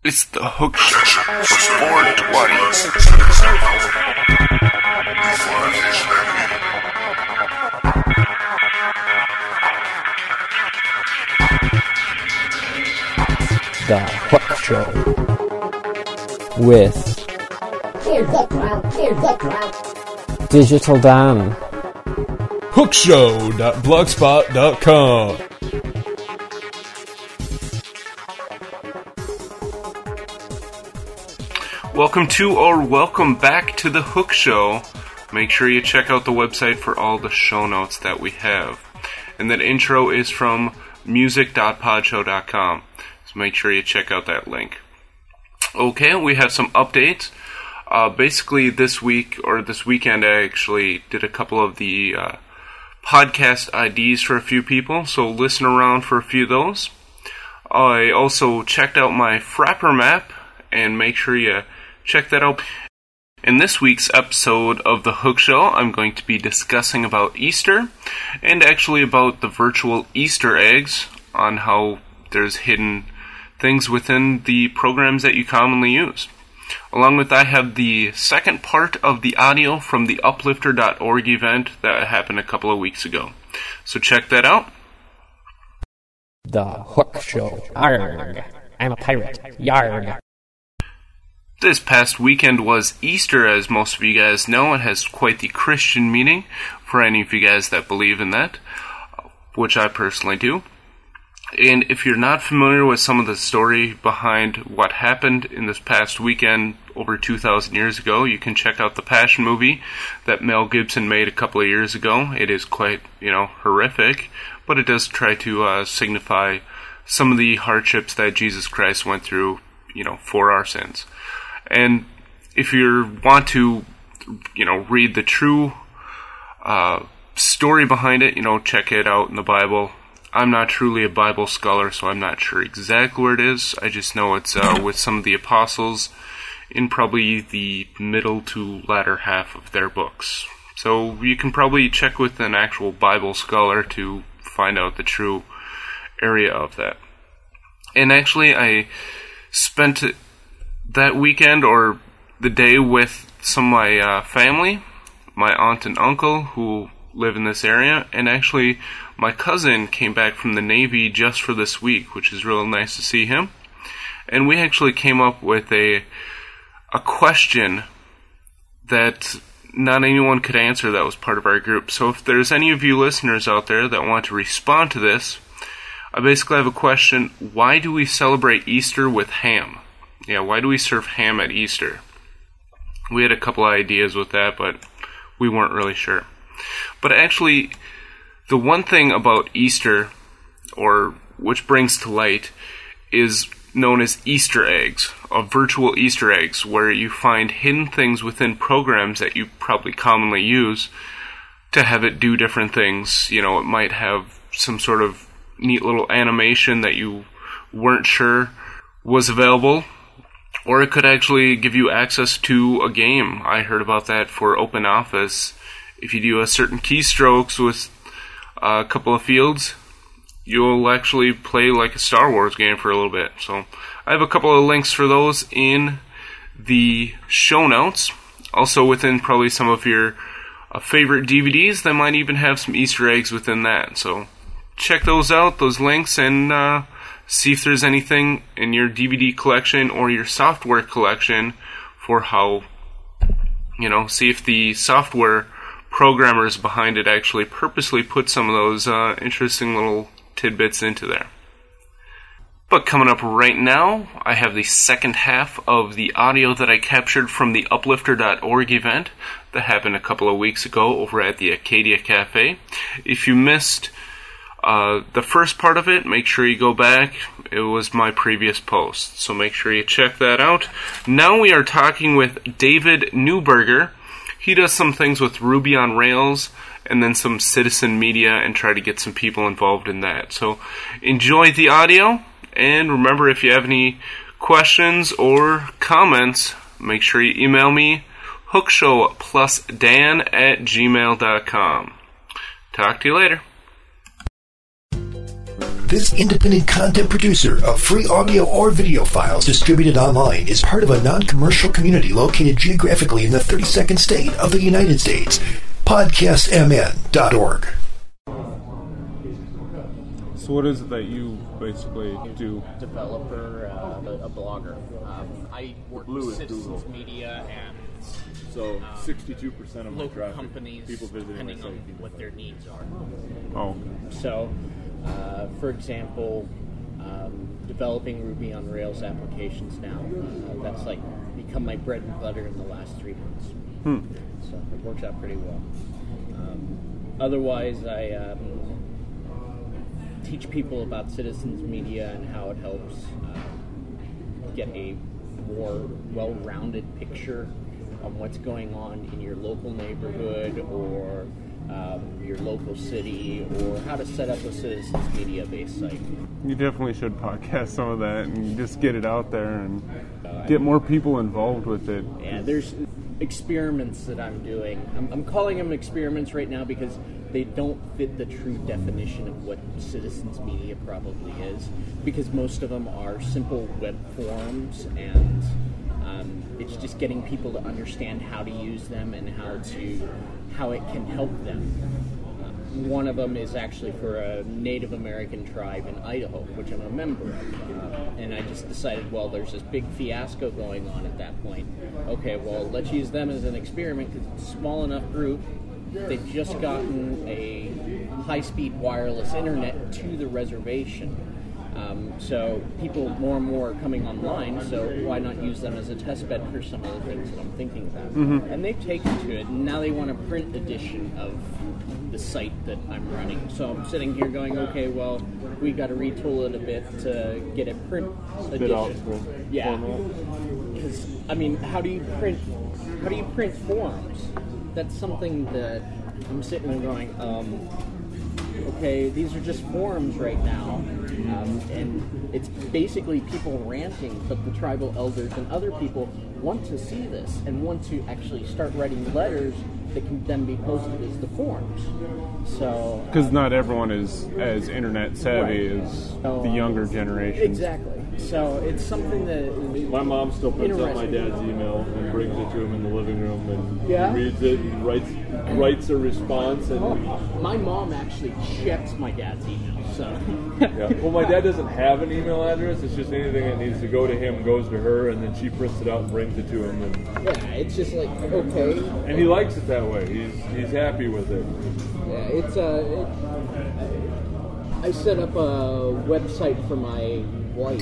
It's the Hook Show for 420. The Hook Show with Digital Dan. Hookshow.blogspot.com. Welcome to or welcome back to the Hook Show. Make sure you check out the website for all the show notes that we have. And that intro is from music.podshow.com. So make sure you check out that link. Okay, we have some updates. Basically this week, or this weekend, I actually did a couple of the podcast IDs for a few people, so listen around for a few of those. I also checked out my Frapper map, and make sure you check that out. In this week's episode of The Hook Show, I'm going to be discussing about Easter, and actually about the virtual Easter eggs, on how there's hidden things within the programs that you commonly use. Along with that, I have the second part of the audio from the uplifter.org event that happened a couple of weeks ago. So check that out. The Hook Show. Arg. I'm a pirate. Yarg. This past weekend was Easter, as most of you guys know. It has quite the Christian meaning for any of you guys that believe in that, which I personally do. And if you're not familiar with some of the story behind what happened in this past weekend over 2,000 years ago, you can check out the Passion movie that Mel Gibson made a couple of years ago. It is quite, horrific, but it does try to signify some of the hardships that Jesus Christ went through, for our sins. And if you want to, read the true story behind it, check it out in the Bible. I'm not truly a Bible scholar, so I'm not sure exactly where it is. I just know it's with some of the apostles in probably the middle to latter half of their books. So you can probably check with an actual Bible scholar to find out the true area of that. And actually, I spent that weekend or the day with some of my family, my aunt and uncle who live in this area, and actually my cousin came back from the Navy just for this week, which is real nice to see him. And we actually came up with a question that not anyone could answer that was part of our group. So if there's any of you listeners out there that want to respond to this, I basically have a question. Why do we celebrate Easter with ham? Yeah, why do we serve ham at Easter? We had a couple of ideas with that, but we weren't really sure. But actually, the one thing about Easter, or which brings to light, is known as Easter eggs, or virtual Easter eggs, where you find hidden things within programs that you probably commonly use to have it do different things. It might have some sort of neat little animation that you weren't sure was available, or it could actually give you access to a game. I heard about that for OpenOffice. If you do a certain keystrokes with a couple of fields, you'll actually play like a Star Wars game for a little bit. So I have a couple of links for those in the show notes. Also within probably some of your favorite DVDs, they might even have some Easter eggs within that. So check those out, those links, and see if there's anything in your DVD collection or your software collection for how, see if the software programmers behind it actually purposely put some of those interesting little tidbits into there. But coming up right now, I have the second half of the audio that I captured from the uplifter.org event that happened a couple of weeks ago over at the Acadia Cafe. If you missed the first part of it, make sure you go back. It was my previous post, so make sure you check that out. Now we are talking with David Neuberger. He does some things with Ruby on Rails and then some citizen media and try to get some people involved in that. So enjoy the audio, and remember, if you have any questions or comments, make sure you email me, hookshowplusdan@gmail.com. Talk to you later. This independent content producer of free audio or video files distributed online is part of a non-commercial community located geographically in the 32nd state of the United States. PodcastMN.org. So what is it that you basically do? Developer, a blogger. I work with Citizens Media and so 62% of my local traffic, companies, people visiting my depending site. on what their needs are. Oh, So, for example, developing Ruby on Rails applications now. That's like become my bread and butter in the last 3 months. So it works out pretty well. Otherwise, I teach people about Citizens Media and how it helps get a more well-rounded picture on what's going on in your local neighborhood or your local city, or how to set up a Citizens Media-based site. you definitely should podcast some of that and just get it out there and get more people involved with it. Yeah, there's experiments that I'm doing. I'm calling them experiments right now because they don't fit the true definition of what Citizens Media probably is, because most of them are simple web forums, and it's just getting people to understand how to use them and how it can help them. One of them is actually for a Native American tribe in Idaho, which I'm a member of. And I just decided, well, there's this big fiasco going on at that point. Okay, well, let's use them as an experiment because it's a small enough group. They've just gotten a high-speed wireless internet to the reservation. So people more and more are coming online, so why not use them as a test bed for some of the things that I'm thinking about? And they've taken to it, and now they want a print edition of the site that I'm running. So I'm sitting here going, okay, well, we got to retool it a bit to get a print edition. Yeah, because I mean, how do you print forms? That's something that I'm sitting there going, okay, these are just forums right now, and it's basically people ranting, but the tribal elders and other people want to see this and want to actually start writing letters that can then be posted as the forms. So Because not everyone is as internet savvy as the younger generation. Exactly. So it's something that My mom still prints out my interesting. dad's email and brings it to him in the living room, and Yeah? he reads it and writes a response. And My mom actually checks my dad's email. So yeah. Well, my dad doesn't have an email address. It's just anything that needs to go to him goes to her, and then she prints it out and brings it to him. And yeah, it's just like okay. and he likes it that way. He's happy with it. Yeah, it's I set up a website for my wife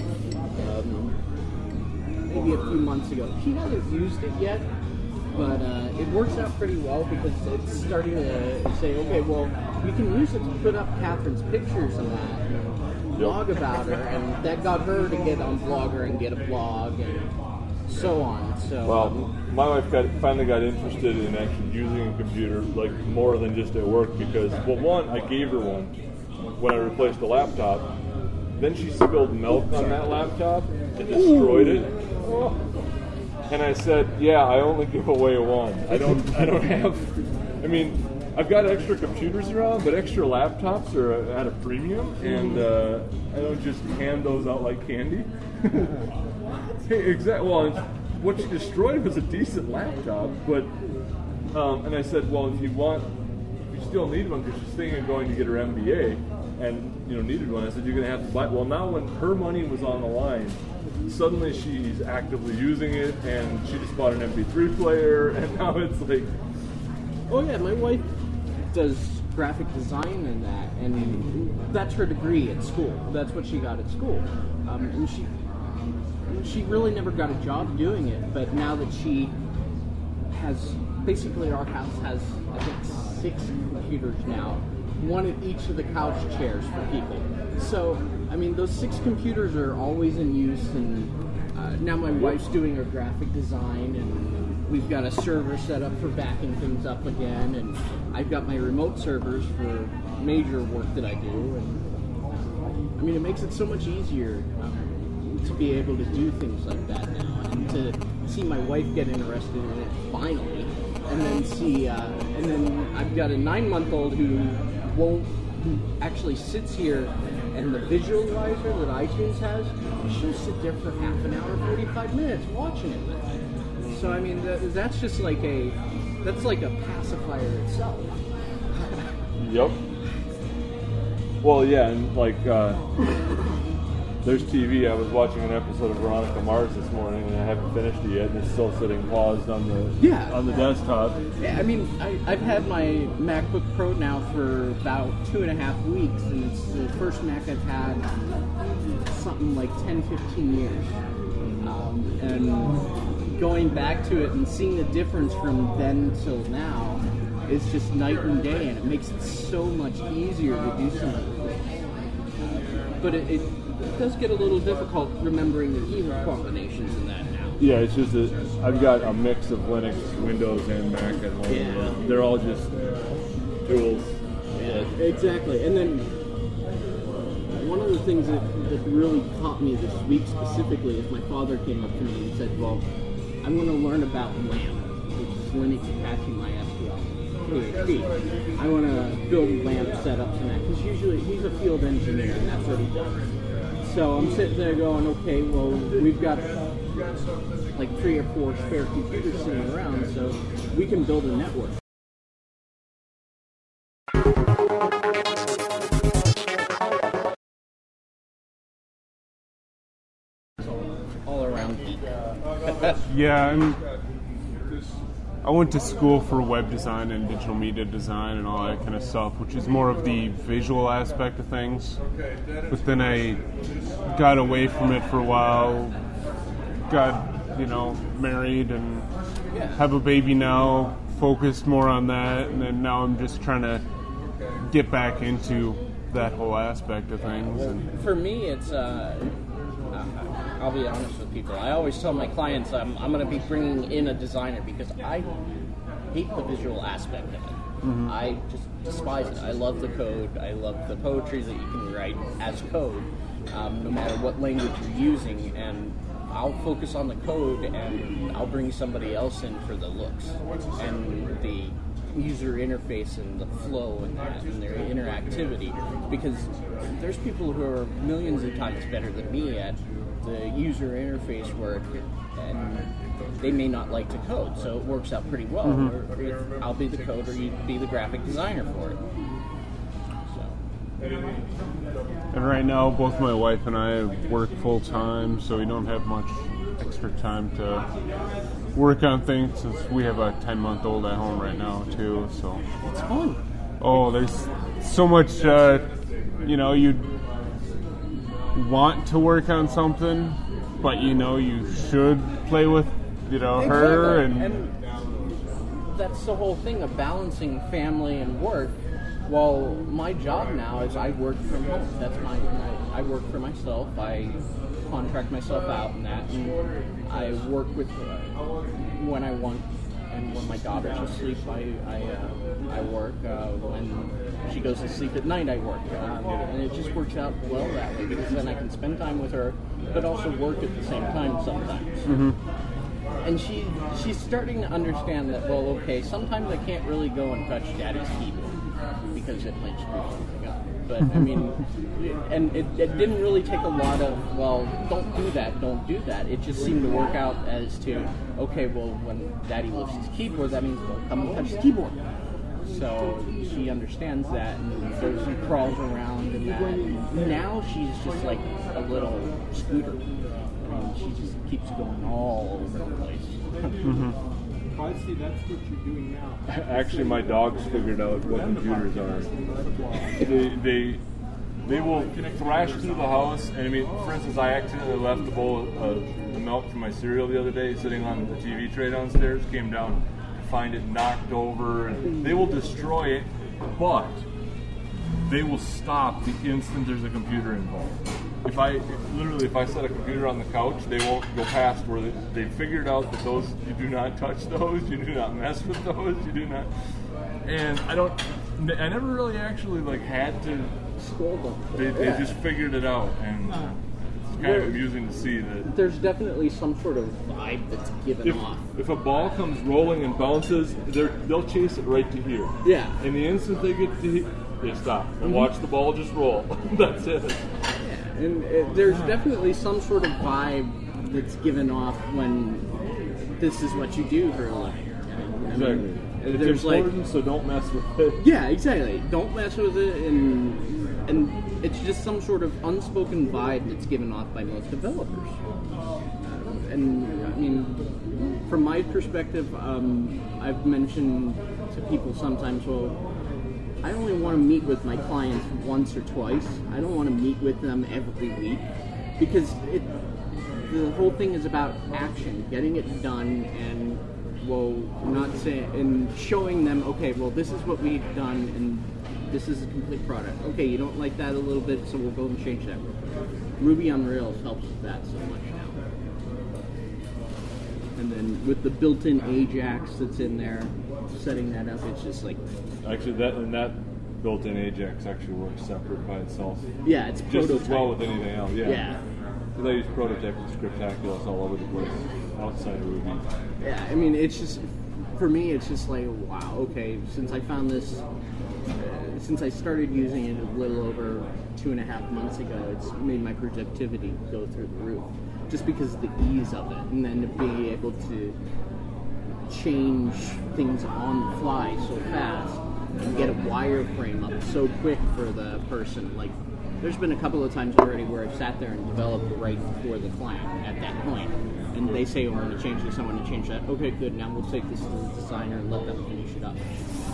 maybe a few months ago. She hasn't used it yet, but it works out pretty well because it's starting to say, okay, well, you can use it to put up Catherine's pictures and that, and blog about her, and that got her to get on Blogger and get a blog and so on. So Well, my wife finally got interested in actually using a computer, like more than just at work, because, well, one, I gave her one when I replaced the laptop. Then she spilled milk on that laptop and destroyed it. And I said, yeah, I only give away one. I don't have, I mean, I've got extra computers around, but extra laptops are at a premium, and I don't just hand those out like candy. Hey, exactly. Well, what she destroyed was a decent laptop, but and I said, well, if you still need one, because she's thinking of going to get her MBA, and needed one. I said, you're going to have to buy. Well, now when her money was on the line, suddenly she's actively using it, and she just bought an MP3 player, and now it's like, oh yeah, my wife does graphic design and that, and that's her degree at school. That's what she got at school, and she really never got a job doing it. But now that she has, basically our house has, I think, 6 computers now, one at each of the couch chairs for people. So, I mean, those 6 computers are always in use, and now my wife's doing her graphic design, and we've got a server set up for backing things up again, and I've got my remote servers for major work that I do, and I mean, it makes it so much easier to be able to do things like that now, and to see my wife get interested in it finally, and then and then I've got a 9-month-old who actually sits here And the visualizer that iTunes has, she'll sit there for half an hour, 45 minutes watching it with me. So I mean, that's just like that's like a pacifier itself. Yep. Well, yeah, and like there's TV. I was watching an episode of Veronica Mars this morning, and I haven't finished it yet. And it's still sitting paused on the desktop. Yeah, I mean, I've had my MacBook Pro now for about 2.5 weeks, and it's the first Mac I've had something like 10, 15 years. And going back to it and seeing the difference from then till now is just night and day, and it makes it so much easier to do some of the things. But it does get a little difficult remembering the keyboard combinations in that now. Yeah, it's just that I've got a mix of Linux, Windows, and Mac at home. Yeah. They're all just tools. Yeah, exactly. And then one of the things that really caught me this week specifically is my father came up to me and said, well, I'm going to learn about LAMP, which is Linux Apache MySQL. PHP. I want to build LAMP setups and that, because usually he's a field engineer and that's what he does. So I'm sitting there going, okay, well, we've got like 3 or 4 spare computers sitting around, so we can build a network. All around geek. Yeah, I went to school for web design and digital media design and all that kind of stuff, which is more of the visual aspect of things. But then I got away from it for a while, got, married and have a baby now, focused more on that, and then now I'm just trying to get back into that whole aspect of things. And for me, it's I'll be honest with people. I always tell my clients I'm going to be bringing in a designer because I hate the visual aspect of it. Mm-hmm. I just despise it. I love the code. I love the poetry that you can write as code, no matter what language you're using. And I'll focus on the code, and I'll bring somebody else in for the looks and the user interface and the flow and that and their interactivity, because there's people who are millions of times better than me at the user interface work, and they may not like to code, so it works out pretty well. Mm-hmm. Or I'll be the code, or you be the graphic designer for it. And right now, both my wife and I work full time, so we don't have much extra time to work on things, since we have a 10-month-old at home right now too. So it's fun. Oh, there's so much. You'd want to work on something, but you should play with her, and that's the whole thing of balancing family and work. Well, my job now is I work from home. That's I work for myself. I contract myself out and that, and I work with when I want, and when my daughter's asleep, I work. When she goes to sleep at night, I work, and it just works out well that way, because then I can spend time with her, but also work at the same time sometimes. Mm-hmm. And she's starting to understand that. Well, okay, sometimes I can't really go and touch Daddy's keyboard because it might screw something up. But I mean, and it didn't really take a lot of, well, don't do that. It just seemed to work out as to, okay, well, when Daddy lifts his keyboard, that means, well, come and touch the keyboard. So she understands that, and goes and crawls around and that. And now she's just like a little scooter. I mean, she just keeps going all over the place. Mm-hmm. I see, that's what you're doing now. Actually, my dogs figured out what computers are. They will thrash through the house, and I mean, for instance, I accidentally left the bowl of the milk from my cereal the other day sitting on the TV tray downstairs, came down to find it knocked over, and they will destroy it, but they will stop the instant there's a computer involved. If I set a computer on the couch, they won't go past where they figured out that those, you do not touch those, you do not mess with those, you do not. And I never really actually had to scold them. They just figured it out, and it's kind of amusing to see that. There's definitely some sort of vibe that's given off. If a ball comes rolling and bounces, they'll chase it right to here. Yeah. And the instant they get to they stop and watch the ball just roll. That's it. Yeah, and there's definitely some sort of vibe that's given off when this is what you do for a living. Exactly. It's There's important, so don't mess with it. Yeah, exactly. Don't mess with it, and it's just some sort of unspoken vibe that's given off by most developers. And I mean, from my perspective, I've mentioned to people sometimes, well, I only want to meet with my clients once or twice. I don't want to meet with them every week, because the whole thing is about action, getting it done, and showing them, okay, well, this is what we've done, and this is a complete product. Okay, you don't like that a little bit, so we'll go and change that real quick. Ruby on Rails helps with that so much now. And then with the built-in Ajax that's in there, setting that up, it's just like... Actually, that built-in Ajax actually works separate by itself. Yeah, it's just prototype. as well with anything else. Yeah. Because I use Prototype and Scriptaculous all over the place outside of Ruby. Yeah, I mean, it's just, for me, it's just like, wow, okay, since I found this, since I started using it a little over 2.5 months ago, it's made my productivity go through the roof. Just because of the ease of it, and then to be able to change things on the fly so fast, and get a wireframe up so quick for the person. Like, there's been a couple of times already where I've sat there and developed right for the client at that point, and they say, oh, I want to change this, I want to change that. Okay, good, now we'll take this to the designer and let them finish it up.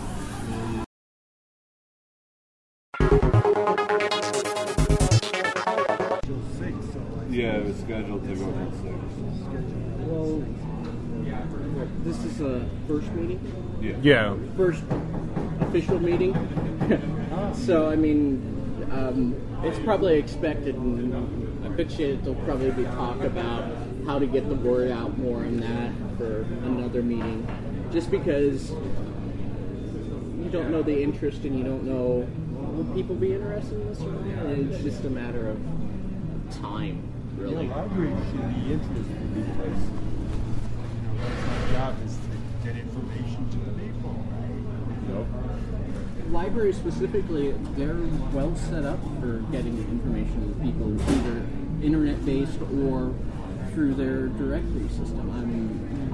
Yeah, it was scheduled to go till 6. Well, this is a first meeting? Yeah. First official meeting. So, I mean, it's probably expected, and I bet you there'll probably be talk about how to get the word out more on that for another meeting. Just because you don't know the interest and you don't know, will people be interested in this or not? And it's just a matter of time, really. Libraries should be interested because, that's our job is to get information to the people, right? Nope. Libraries specifically, they're well set up for getting information to people, either internet-based or through their directory system. I mean,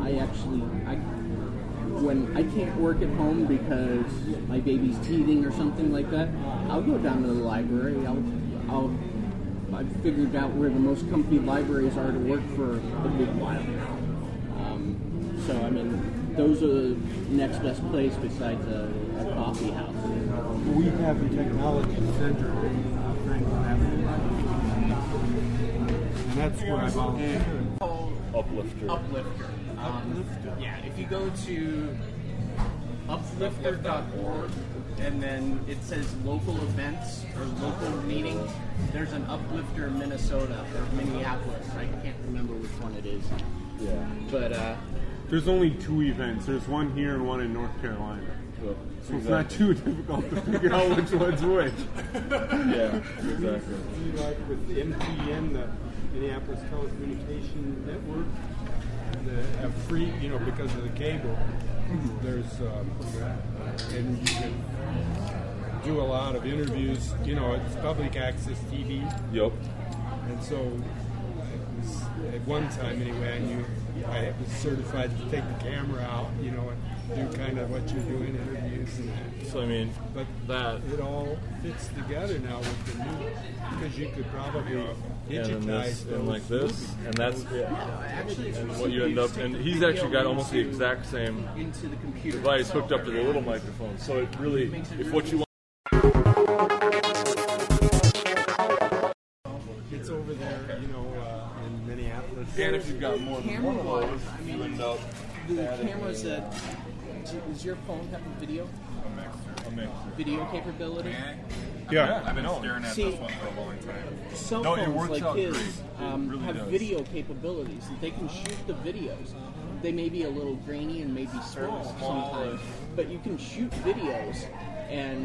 when I can't work at home because my baby's teething or something like that, I'll go down to the library. I've figured out where the most comfy libraries are to work for a good while. So, I mean, those are the next best place besides a coffee house. We have a technology center in Franklin Avenue. And that's where I volunteer. Uplifter. Yeah, if you go to uplifter.org and then it says local events or local meetings, there's an Uplifter Minnesota or Minneapolis. I can't remember which one it is. Yeah. But There's only 2 events. There's one here and one in North Carolina. So it's not too difficult to figure out which one's which. Yeah, exactly. Like with the MTN, the Minneapolis Telecommunication Network, the free, because of the cable, there's, and you can do a lot of interviews, it's public access TV. Yep. And so, it was, at one time anyway, I was certified to take the camera out, and do kind of what you're doing, interviews and that. So, I mean, But that... it all fits together now with the new, because you could probably digitize and like this, and that's actually, and what you end up, and he's actually got almost the exact same into the computer device hooked up to the little microphone. So it really, if what you want. It's over there, in Minneapolis. And if you've got more than one of those, I mean, you end up the adding cameras that does your phone have a video capability? Yeah. I've been staring at See, this one for a long time. Cell No, it phones works like out his great. It really have does. video capabilities. They can shoot the videos. They may be a little grainy and maybe small sometimes, but you can shoot videos, and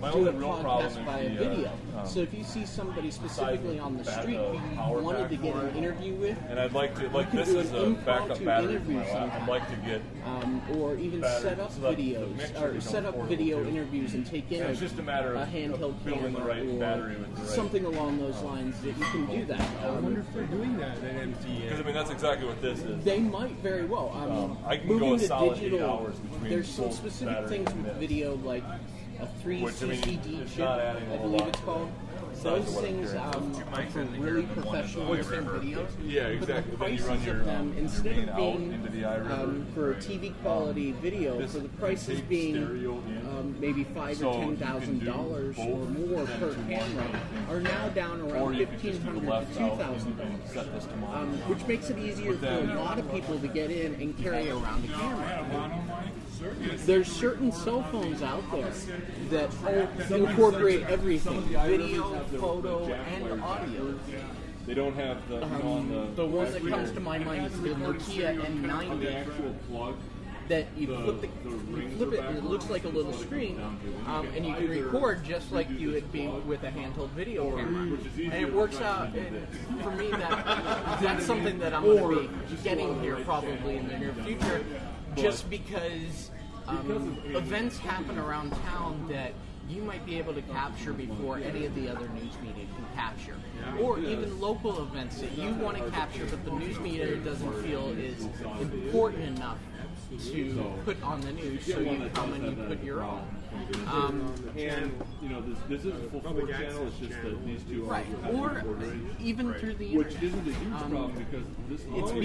do a podcast via video. So if you see somebody specifically on the street who you wanted to get an interview with, and I'd like to, like, you this can do is an a backup impromptu battery for interview my lap. I'd like to get or even battery set up so that the videos mixer or becomes set up portable, video too. interviews and take in And it's just a matter of handheld building the camera right or battery with the right- something along those lines that you can do that. I wonder if they're doing that at MTN. Because I mean that's exactly what this is. They might very well. I can moving go a to solid 8 digital, hours between there's some both specific battery things and with this. video, like a 3 Which, I mean, CCD it's chip, not adding a I whole believe lot it's called. besides Those what it things carries. are for really professional looking videos. Yeah, But exactly. the But then you prices run your, of them, your instead main of out being into the iRiver. for TV quality video, This for the prices tape being stereo in. maybe $5,000 So or you can do $10,000 or both more then per to one camera, thing. are now down Or around you could just do the $1,500 left to out $2,000. and set this to monitor. Which makes it easier for a lot of people to get in and carry around a camera. There's certain cell phones out there that incorporate everything, video, photo, and audio. They don't have the, The one that comes to my mind is the Nokia N90. actual plug. That you flip it, and it looks like a little screen, and you can record just like you would be with a handheld video camera. And it works out. For me, that's something that I'm going to be getting here probably in the near future, just because events happen around town that you might be able to capture before any of the other news media can capture. Or even local events that you want to capture, but the news media doesn't feel is important enough to put on the news, so you come and you put your own. And you know this is a full 4 channel. It's just that these two Right, are or even through the which internet. isn't a huge problem because this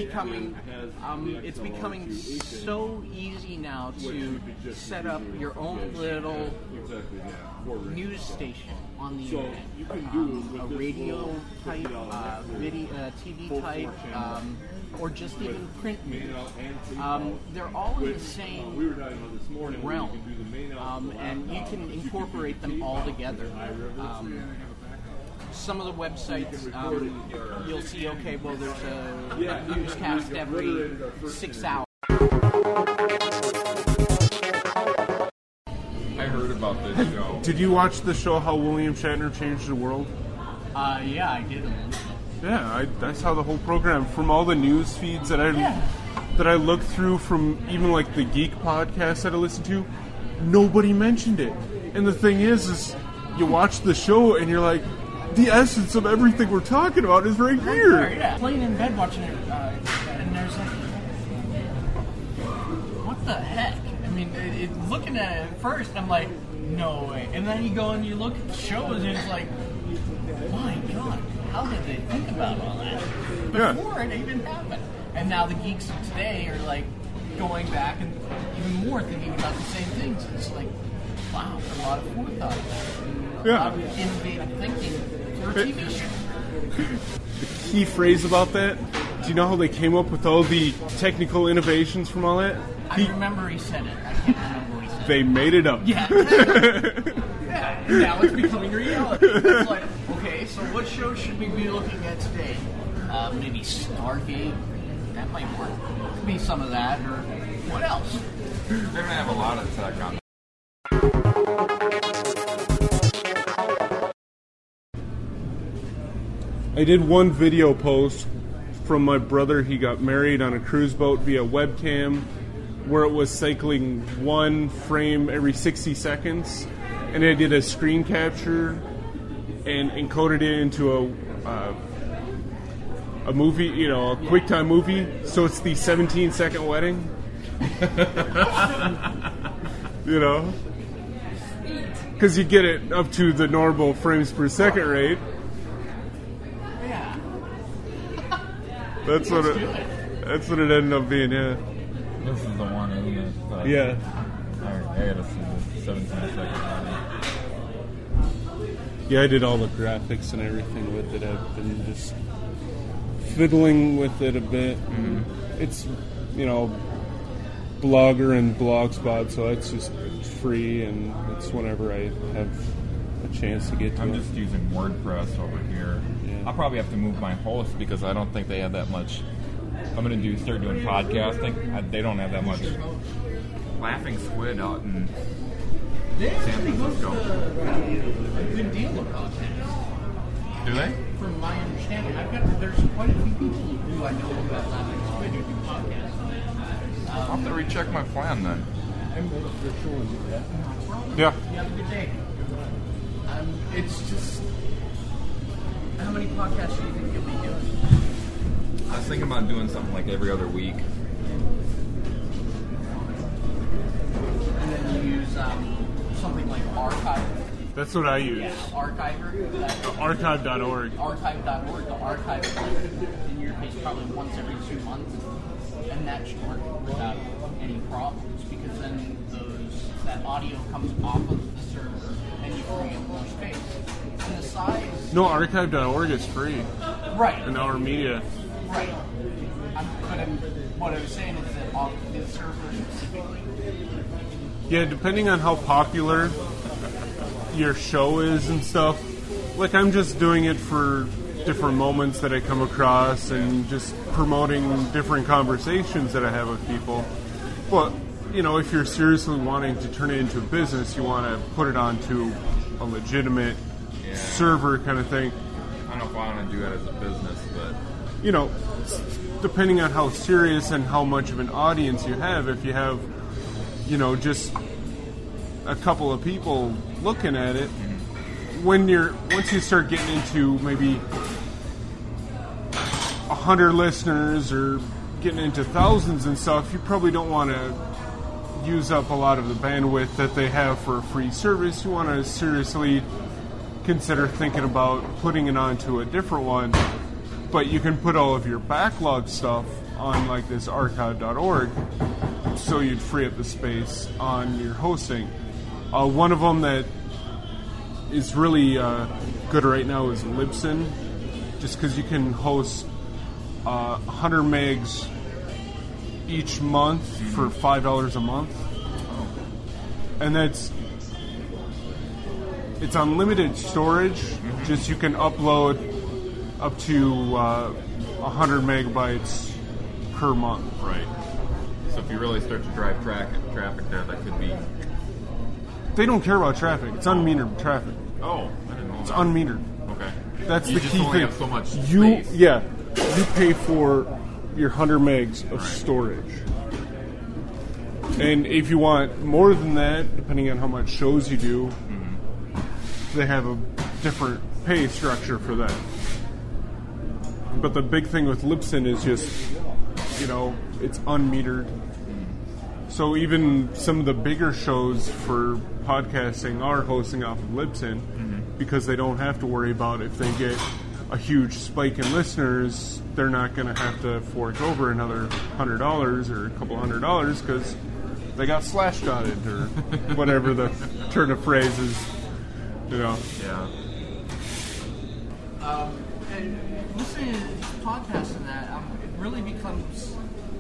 It's becoming so easy now to set up your own little news station on the internet. You can do A radio type, video, TV type, or just even print news. They're all in the same we were talking about this morning. realm, You can do the main and you can incorporate them all together. Some of the websites, you'll see, okay, well, there's a newscast every 6 hours. I heard about this show. Did you watch the show How William Shatner Changed the World? Yeah, I did. Yeah, I saw the whole program from all the news feeds that I looked through, from even like the Geek podcast that I listened to. Nobody mentioned it, and the thing is you watch the show and you're like, the essence of everything we're talking about is right here. Yeah, laying in bed watching it, and there's like, what the heck? I mean, looking at it at first, I'm like, no way. And then you go and you look at the shows, and it's like, my God, how did they think about all that before it even happened? And now the geeks of today are like going back and even more thinking about the same things. It's like, wow, a lot of forethought, a lot of innovative thinking for a TV show. The key phrase about that, do you know how they came up with all the technical innovations from all that? I remember he said it. I can't remember what he said. They made it up. Yeah. Yeah. And now it's becoming reality. It's like, okay, so what show should we be looking at today? Maybe Stargate. That might work. Could be some of that, or what else? They're gonna have a lot of tech on. I did one video post from my brother. He got married on a cruise boat via webcam, where it was cycling one frame every 60 seconds, and I did a screen capture and encoded it into a movie, you know, a QuickTime movie. So it's the 17-second wedding. You know, because you get it up to the normal frames per second rate. Yeah. That's what it ended up being. Yeah. This is the one, isn't it? Yeah. I gotta see the 17-second one. Yeah, I did all the graphics and everything with it. I've been just fiddling with it a bit. Mm-hmm. It's, you know, Blogger and Blogspot, so it's just free, and it's whenever I have a chance to get to it. I'm just using WordPress over here. Yeah. I'll probably have to move my host because I don't think they have that much. I'm going to start doing podcasting. They don't have that much. Laughing Squid out in They San actually host Francisco. a good deal of podcasts. Do they? From my understanding, there's quite a few people who I know about Laughing Squid who do podcasts. I'll have to recheck my plan then. Yeah. You have a good day. It's just, how many podcasts do you think you'll be doing? I was thinking about doing something like every other week. And then you use something like Archive. That's what I use. Yeah, Archiver. Archive.org. Archive.org. The archive is like, in your case, probably once every 2 months. And that should work without any problems, because then that audio comes off of the server and you free up more space. And the size... No, archive.org is free. Right. And Our Media. Right. What I was saying is that off the server specifically... Yeah, depending on how popular your show is and stuff. Like, I'm just doing it for different moments that I come across and just promoting different conversations that I have with people. But, you know, if you're seriously wanting to turn it into a business, you want to put it onto a legitimate server kind of thing. I don't know if I want to do that as a business, but... You know, depending on how serious and how much of an audience you have, if you have, you know, just a couple of people looking at it, once you start getting into maybe 100 listeners or getting into thousands and stuff, you probably don't want to use up a lot of the bandwidth that they have for a free service. You want to seriously consider thinking about putting it onto a different one. But you can put all of your backlog stuff on like this archive.org, so you'd free up the space on your hosting. One of them that is really good right now is Libsyn, just because you can host 100 megs each month for $5 a month. And it's unlimited storage, just you can upload up to 100 megabytes per month. Right. So if you really start to drive traffic there, that could be... They don't care about traffic. It's unmetered traffic. Oh, I didn't know It's that. unmetered. Okay. That's You the just key only thing. have so much you space. you pay for your 100 megs of storage. And if you want more than that, depending on how much shows you do, they have a different pay structure for that. But the big thing with Libsyn is just, you know, it's unmetered. So even some of the bigger shows for podcasting are hosting off of Libsyn because they don't have to worry about if they get a huge spike in listeners, they're not going to have to fork over another $100 or a couple $100 because they got slashed on it or whatever the turn of phrase is, you know. Yeah. And listening to podcasts and that, it really becomes...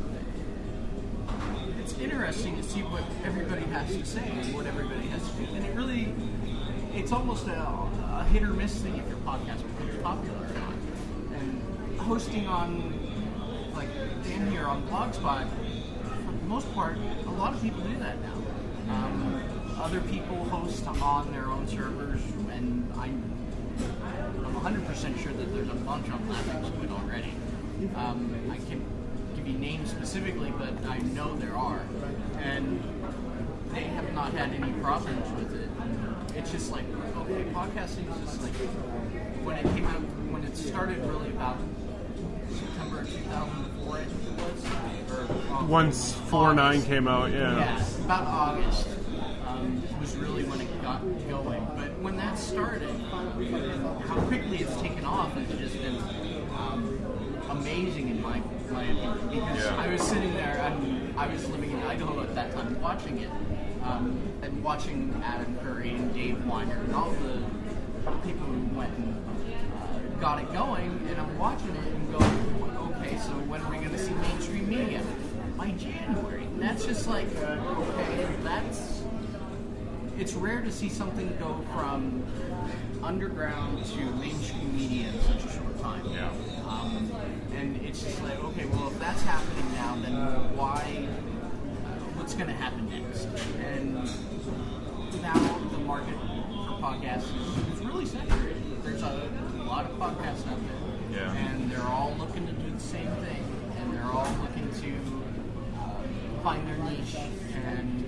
It's interesting to see what everybody has to say and what everybody has to do. And it's almost a hit or miss thing if your podcast becomes popular or not. And hosting on, like Dan here on Blogspot, for the most part, a lot of people do that now. Other people host on their own servers, and I'm 100% sure that there's a bunch on Laughing Squid already. I can't give you names specifically, but I know there are. And they have not had any problems with it. It's just like, okay, podcasting is just like, when it started really about September 2004, I think it was. Once 4.9 came out, Yeah, about August was really when it got going. But when that started, how quickly it's taken off has just been amazing in my opinion. Because I was sitting there, and I was living in Idaho at that time watching it, and watching Adam Curry and Dave Weiner and all the people who went and got it going, and I'm watching it and going, okay, so when are we going to see mainstream media? By January. And that's just like, okay, it's rare to see something go from underground to mainstream media in such a short time. Yeah. And it's just like, okay, well, if that's happening now, then what's going to happen next? And now the market for podcasts is really saturated. There's a lot of podcasts out there, and they're all looking to do the same thing, and they're all looking to find their niche and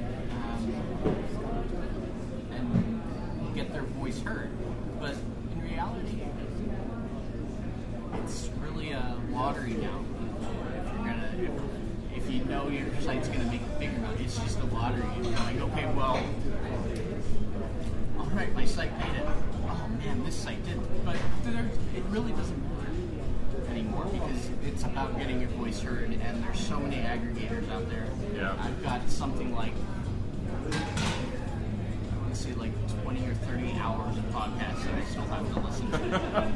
get their voice heard. But in reality, it's really a lottery now. If you know your site's going to make a big amount, it's just a lottery. You're like, okay, well, all right, my site made it. Oh man, this site didn't. But it really doesn't matter anymore because it's about getting your voice heard, and there's so many aggregators out there. Yeah. I've got something like, let's see, like 20 or 30 hours of podcasts that I still have to listen to.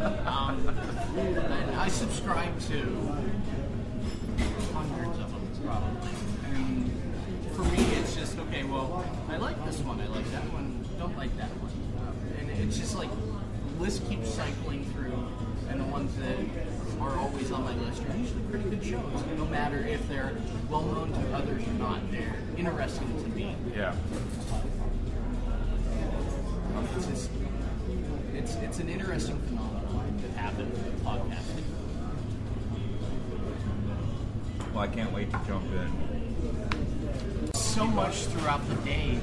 And I subscribe to hundreds of them, probably. And for me, it's just, okay, well, I like this one, I like that one, don't like that one. And it's just like, the list keeps cycling through, and the ones that are always on my list are usually pretty good shows, no matter if they're well-known to others or not. They're interesting to me. Yeah. It's just, it's an interesting phenomenon that happens with podcasting. Well, I can't wait to jump in. So much throughout the day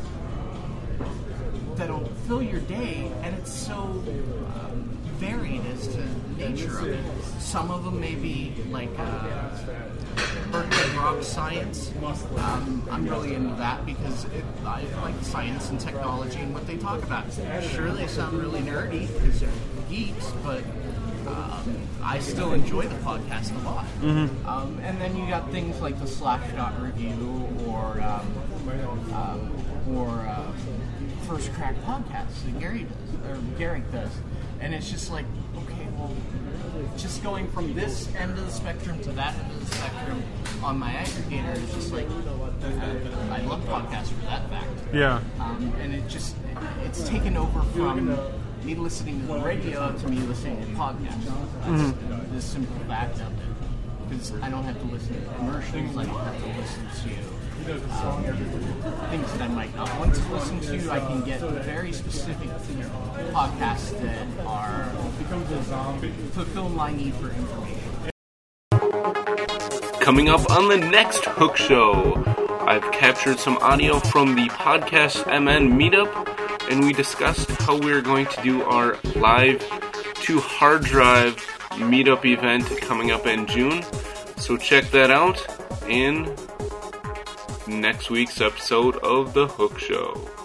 that'll fill your day, and it's so varied as to the nature of it. Some of them may be like Berkeley Rock Science. I'm really into that because I like science and technology and what they talk about. Sure, they sound really nerdy because they're geeks, but I still enjoy the podcast a lot. Mm-hmm. And then you got things like the Slashdot Review or First Crack Podcasts that Garrick does. And it's just like, okay, well, just going from this end of the spectrum to that end of the spectrum on my aggregator is just like, I love podcasts for that fact. Yeah. And it's taken over from me listening to the radio to me listening to podcasts. That's the simple fact of it. Because I don't have to listen to commercials, I don't have to listen to things that I might not want to listen to. I can get very specific podcasts that are fulfill my need for information. Coming up on the next Hook Show, I've captured some audio from the Podcast MN meetup, and we discussed how we're going to do our live to hard drive meetup event coming up in June. So check that out in next week's episode of The Hook Show.